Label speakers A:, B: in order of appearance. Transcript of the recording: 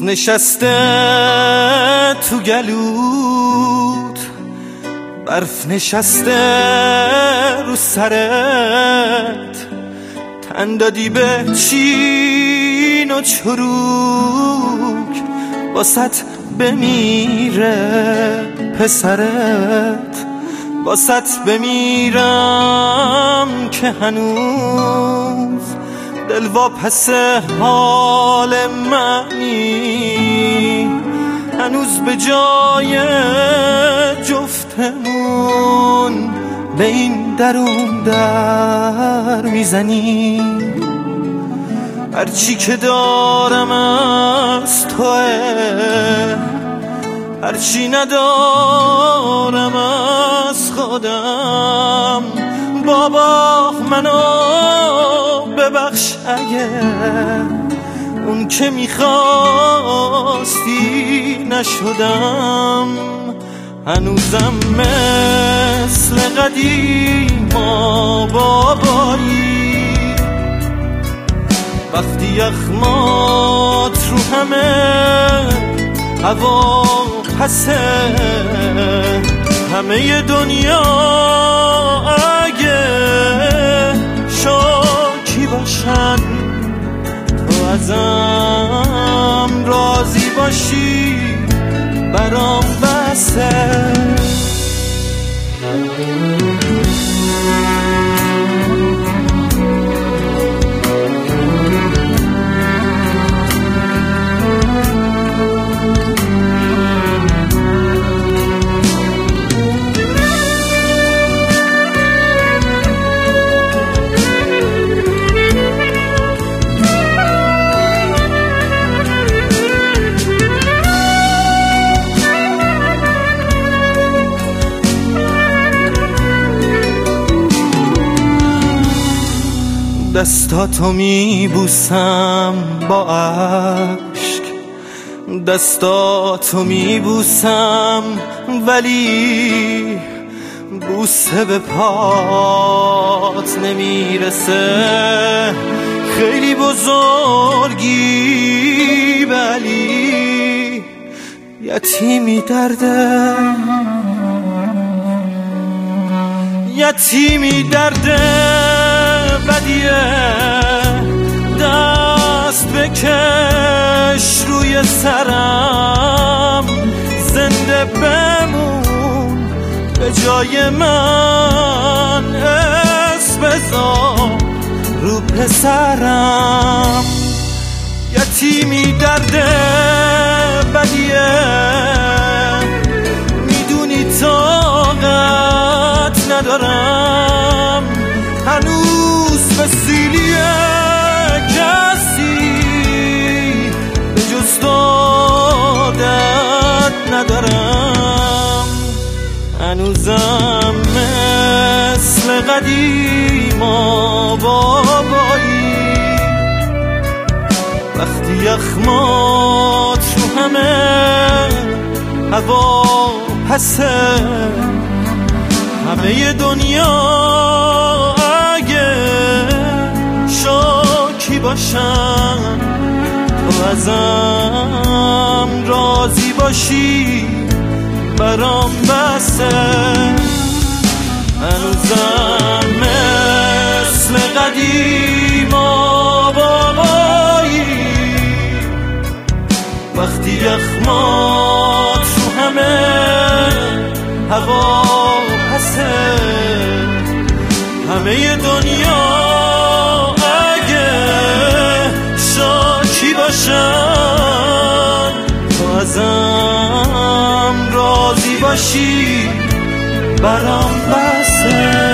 A: نشسته تو گلوت، برف نشسته رو سرت، تن دادی به چین و چروک، واسط بمیره پسرت، واسط بمیرم که هنوز دل واپس حال منی، هنوز به جای جفتمون به این درون در میزنی. هرچی که دارم از توه، هرچی ندارم از خودم. بابا منو ببخش اگه اون که میخواستی نشدم. هنوزم مثل قدیما بابایی، وقتی یخمات رو همه هوا پسه، همه دنیا اگه شاکی باشن، تو ازم راضی باشی برام بسه. دستاتو میبوسم با عشق، دستاتو میبوسم ولی بوسه به پات نمیرسه. خیلی بزرگی ولی یتیمی درده، یتیمی درده بدیه. دست بکش روی سرم، زنده بمون به جای من، اسم بذار رو پسرم. یتیمی درده بدیه، میدونی طاقت ندارم هنوز به سیلی کسی به جز دادت ندارم. هنوزم مثل قدیما بابایی، وقتی یخمات رو همه هوا پسه، همه دنیا اگه شاکی باشن، تو ازم راضی باشی برام بسه. هنوزم مثل قدیما بابایی، وقتی یخمات رو همه هوا پسه، همه دنیا اگه شاکی باشن، تو ازم راضی باشی برام بسه.